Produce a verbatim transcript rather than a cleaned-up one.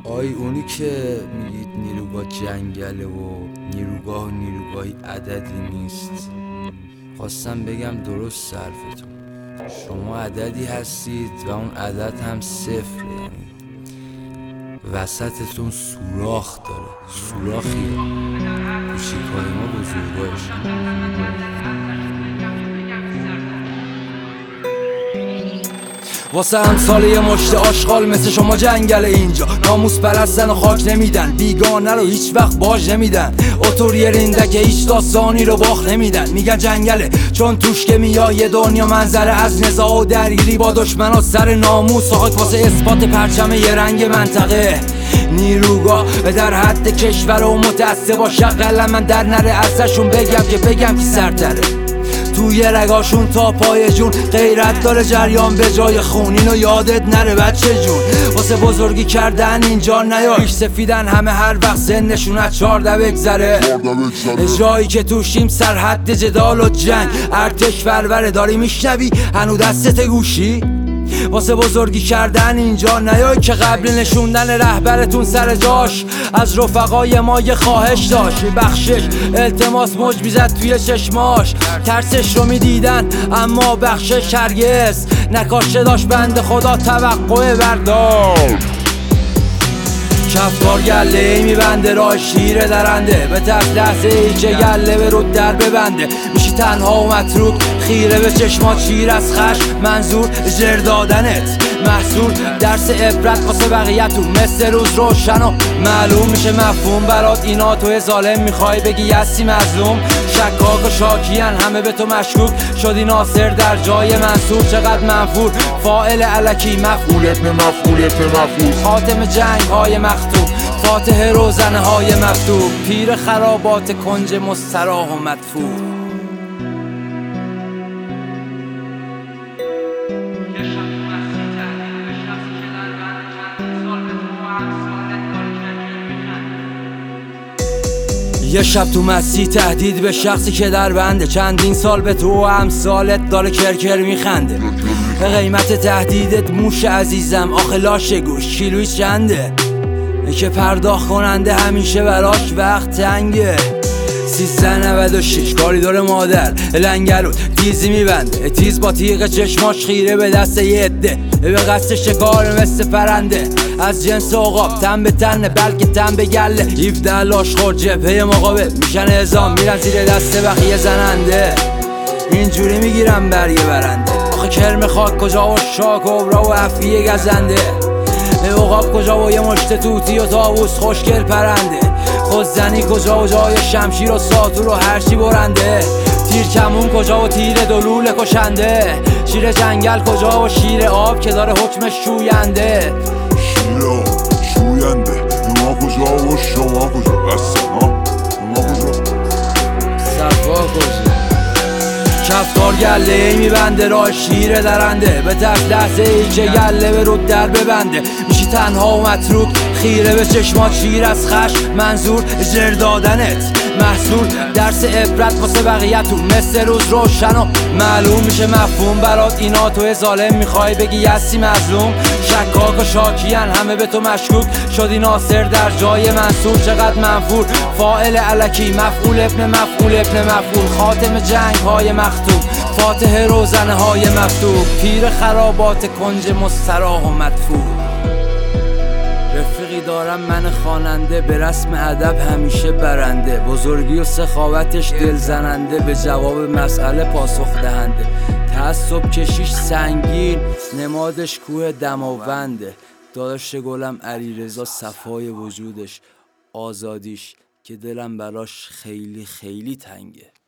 آی اونی که میگید نیروگاه جنگله و نیروگاه و نیروگاهی عددی نیست، خواستم بگم درست حرفتون. شما عددی هستید و اون عدد هم صفر، یعنی وسطتون سوراخ داره. سوراخیه کوچیکای ما بزرگایشون. واسه امثال یه مشت آشغال مثل شما جنگل اینجا، ناموس پرستن و خاک نمیدن، بیگانه رو هیچ وقت باج نمیدن، اتوری رینده که هیچ داستانی رو باخت نمیدن. میگن جنگله چون توش که میای یه دنیا منظره از نزاع و درگیری با دشمنا سر ناموس و خاک واسه اثبات پرچم یه رنگ منطقه. نیروگاه در حد کشور و متعصب با شغل من در نره ازشون بگم که بگم کی سرتره. توی رگاشون تا پای جون غیرت داره جریان به جای خون، اینو یادت نره بچه جون. واسه بزرگی کردن اینجا نیای، سفیدن همه هر وقت سنشون از چارده بگذره. جایی که توشیم سرحد جدال و جنگ، ارتش فروره داری میشنوی هنو دستت گوشی. واسه بزرگی کردن اینجا نیای که قبل نشوندن رهبرتون سر جاش از رفقای ما یه خواهش داشت، بخشش التماس موج میزد توی چشماش، ترسش رو میدیدن اما بخشش هرگز نکاشه داشت. بنده خدا توقع بردار کفکار گله ای میبنده راه شیر درنده، به تف لحظه ای که گله به رود در ببنده میشی تنها و متروک خیره به چشمات شیر از خشم، منظور جر دادنت محصول درس عبرت واسه بقیه‌تون مثل روز روشن و معلوم میشه مفهوم برات. اینا تو ظالم میخوای بگی هستی مظلوم، شکاک و شاکیان همه به تو مشکوک شدی ناصر در جای منصور. چقدر منفور فاعل الکی مفعول ابن مفعول ابن مفعول، خاتم جنگ های مختوم فاتح روزنه های مفتوح، پیر خرابات کنج مستراح و مدفوع. یه شب تو مسیح تهدید به شخصی که در بنده، چندین سال به تو و امثالت داره کرکر میخنده. به قیمت تهدیدت موش عزیزم آخه لاش گوش کیلوی چنده، که پرداخت کننده همیشه براش وقت تنگه. سیزده نود و شش کاریدور مادر لنگرود تیزی میبنده، تیز با تیغ چشماش خیره به دست یه عده به قصد شکار مثل پرنده، از جنس عقاب تن به تنه بلکه تن به گله. هفده لاشخور جبهه مقابل میشن اعزام میرن زیر دست بقیه زننده، اینجوری میگیرن برگه برنده. آخه کرم خاک کجا و شاک و برا و افیه گزنده، عقاب کجا و یه مشت توتی و طاووس خوشگل پرنده، خودزنی کجا و جای شمشیر و ساتور و هرچی برنده، تیر کمون کجا و تیر دلول کشنده، شیر جنگل کجا و شیر آب که داره حکمش شوینده. شیر آب شوینده ما کجا و شما کجا بسته ها ما کجا صفا کجا. کفکار گله ای میبنده راه شیر درنده، به تف لحظه ای که گله به رود در ببنده میشی تنها و متروک خیره به چشمات شیر از خشم، منظور جر دادنت محصول درس عبرت واسه بقیه‌تون مثل روز روشن و معلوم میشه مفهوم برات. اینا تو ظالم میخوای بگی هستی مظلوم، شکاک و شاکیان همه به تو مشکوک شدی ناصر در جای منصور. چقدر منفور فاعل الکی مفعول ابن مفعول ابن مفعول، خاتم جنگ های مختوم فاتح روزنه های مفتوح، پیر خرابات کنج مستراح و مدفوع. رفیقی دارم من خواننده به رسم ادب همیشه برنده، بزرگی و سخاوتش دل زننده به جواب مسئله پاسخ دهنده. تعصب کشیش سنگین نمادش کوه دماونده، داداش گلم علیرضا صفای وجودش آزادیش که دلم براش خیلی خیلی تنگه.